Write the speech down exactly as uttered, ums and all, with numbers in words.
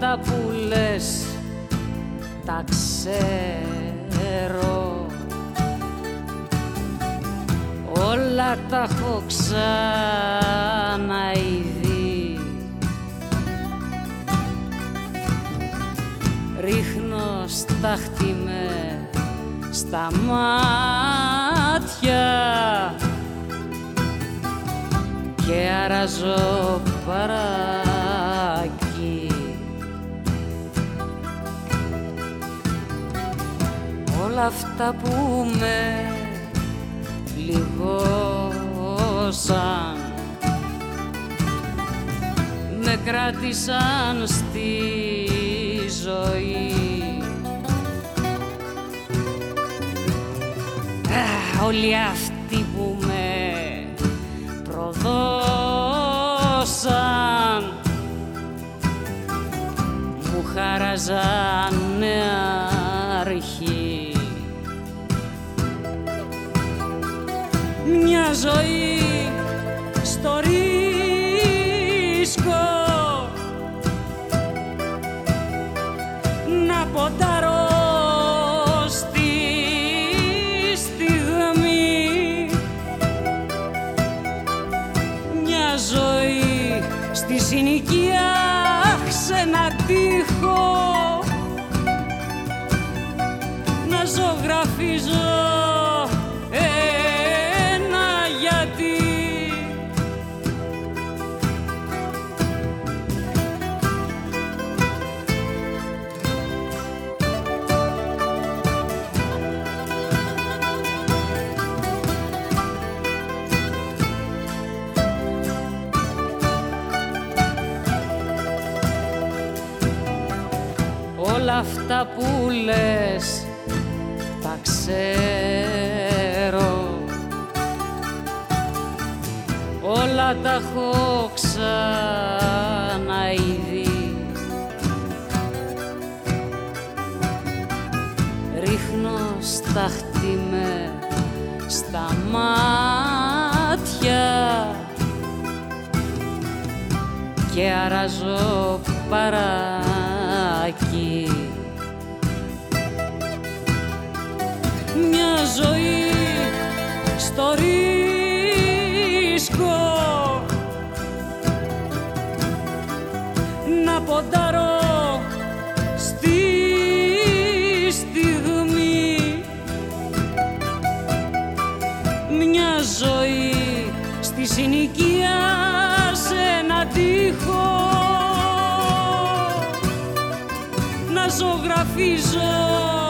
αυτά που λες τα ξέρω, όλα τα έχω ξαναειδεί. Ρίχνω στάχτη με στα μάτια και αράζω παράκι. Όλα αυτά που με πληγώσαν με κράτησαν στη ζωή. Α, όλοι αυτοί που με προδώσαν μου χαράζαν αρχή. Μια ζωή στο ρίσκο να ποντάρω στη στιγμή. Μια ζωή στη συνοικία σε ένα τοίχο να ζωγραφίζω ένα γιατί. Όλα αυτά που λες τα ξέρω, όλα τα έχω ξαναειδεί. Ρίχνω στάχτη με στα μάτια και αράζω παράκι. Μια ζωή στο ρίσκο να ποντάρω στη στιγμή. Μια ζωή στη συνοικία σε ένα τοίχο να ζωγραφίζω